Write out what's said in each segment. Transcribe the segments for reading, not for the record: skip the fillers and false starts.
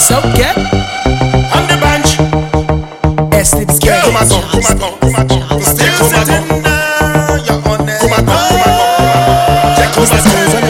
So get on the bench. It's Yeah, come on, still sitting there. You're on it. Come on. Yeah, come on.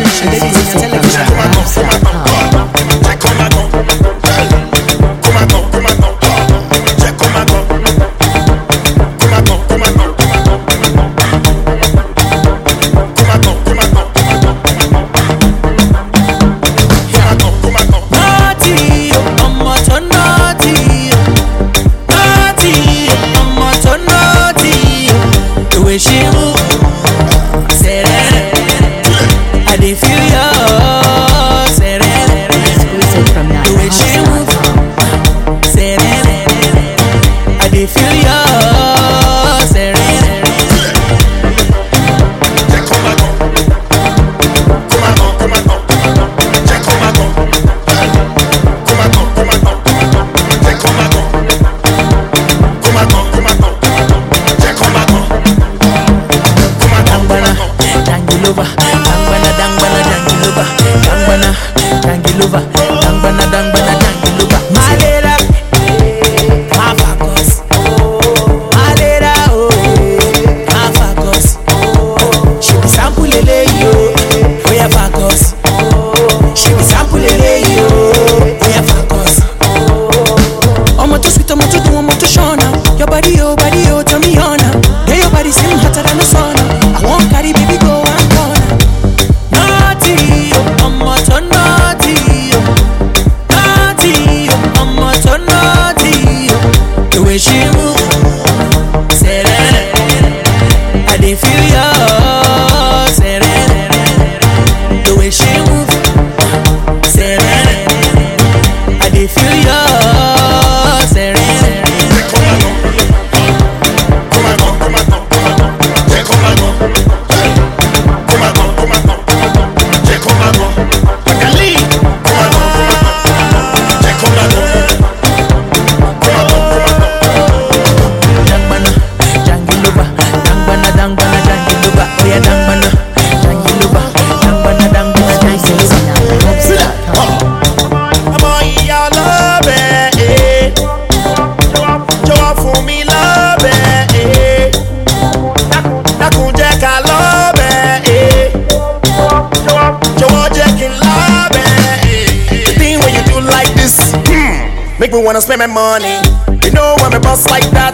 Make me wanna spend my money. You know when me boss like that.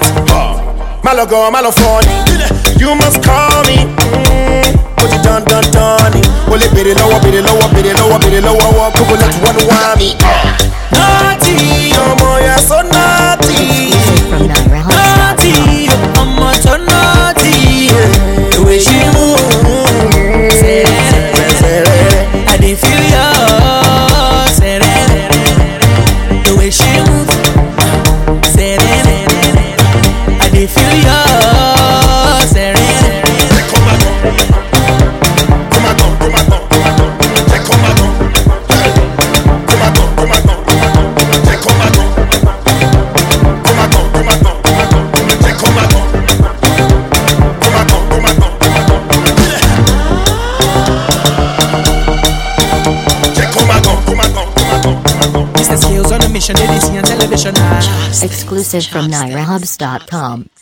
Malo go, malo funny. You must call me. Put it done. Well, it be the lower. People like to want me. Naughty, oh boy, you're so naughty. Naughty, I'm so naughty. The way she moves, I did feel yours. The way she moves, I did feel yours. Skills on a mission, they see on television. Exclusive from NairoHubs.com.